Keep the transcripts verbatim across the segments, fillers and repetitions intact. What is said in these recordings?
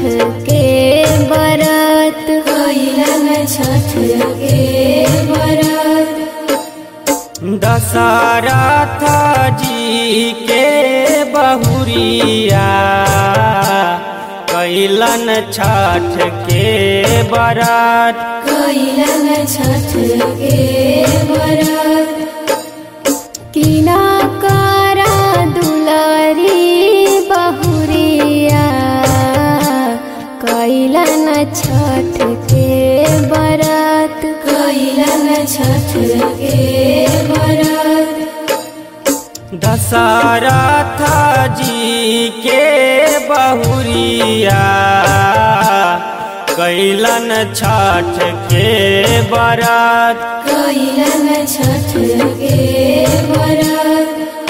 के बरत कैलन छठ के बरत। दशरथ जी के बहुरिया कैलन छठ के बरत कैलन छठ के बरत। किना करा दुलारी बहुरिया कैलन छठ के बरत कैलन छठ के बरत। दशरथ जी के बहुरिया कैलन छठ के बरत कैलन छठ के बरत।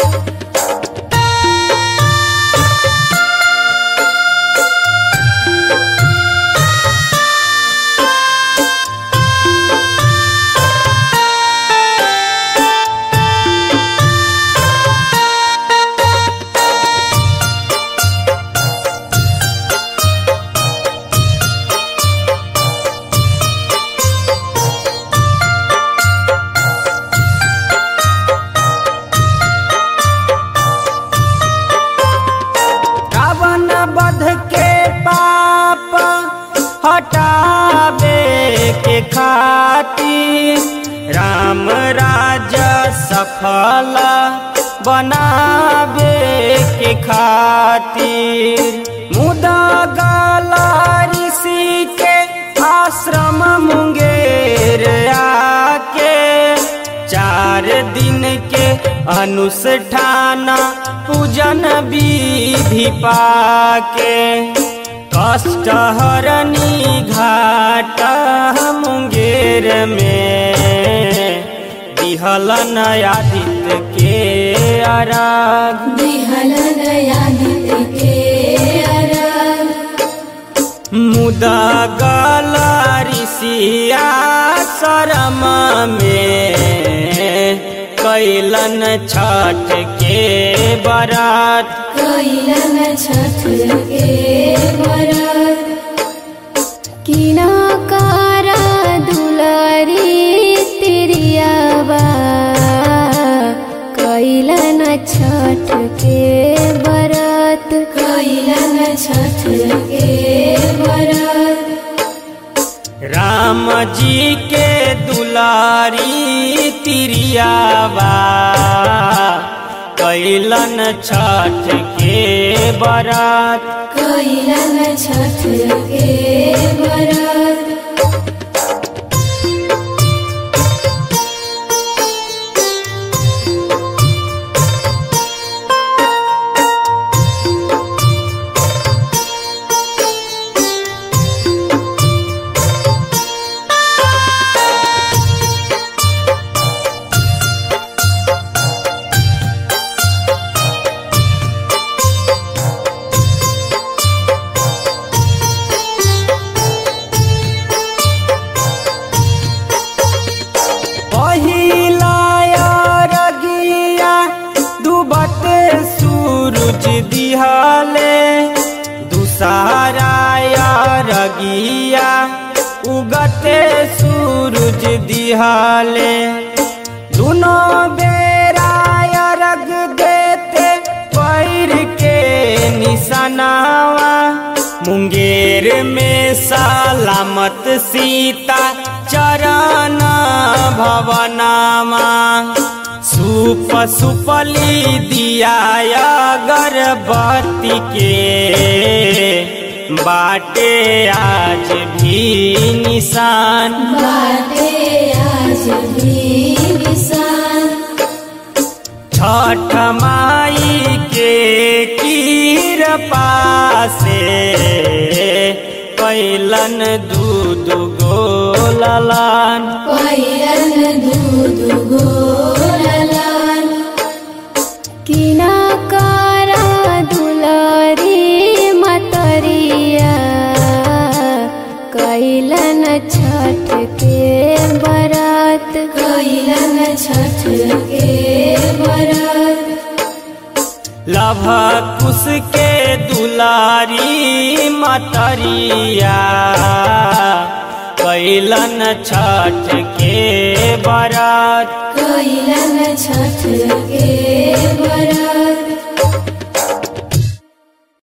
हटावे के खातिर राम राज्य सफल बनावे के खातिर मुदा गला ऋषि के आश्रम मुंगेर आके चार दिन के अनुष्ठान पूजन विधि पाके कष्टहरणी घाट मुंगेर में दिहलन आदित्य के अरग दिहलन आदित्य के अरग। मुदा गला ऋषिया शरम में कैलन छठ के बरत कैलन छठ के बरत। किना करा दुलारी तिरियावा कैलन छठ के बरत कैलन छठ के बरत। राम जी के दुलारी तिरियावा कैलन छठ के बरत कैलन छठ के बरत। सूरज दिहाले दूसरा रगिया उगते सूरज दिहाले दोनों बेरा रग देते पैर के निशानावा मुंगेर में सलामत सीता चरण भवनामा सुप सुपली दिया गर्भवती के बाटे आज भी निशान बाटे आज भी निशान। छठ माई के कृपा से कैलन दूध गोललान कैलन दूध गोललान। किना करा दुलारी मतरिया कैलन छठ के बरत कैलन छठ के बरत। लभ कुश के दुलारी मतरिया कैलन छठ के बरत कैलन छठ के बरत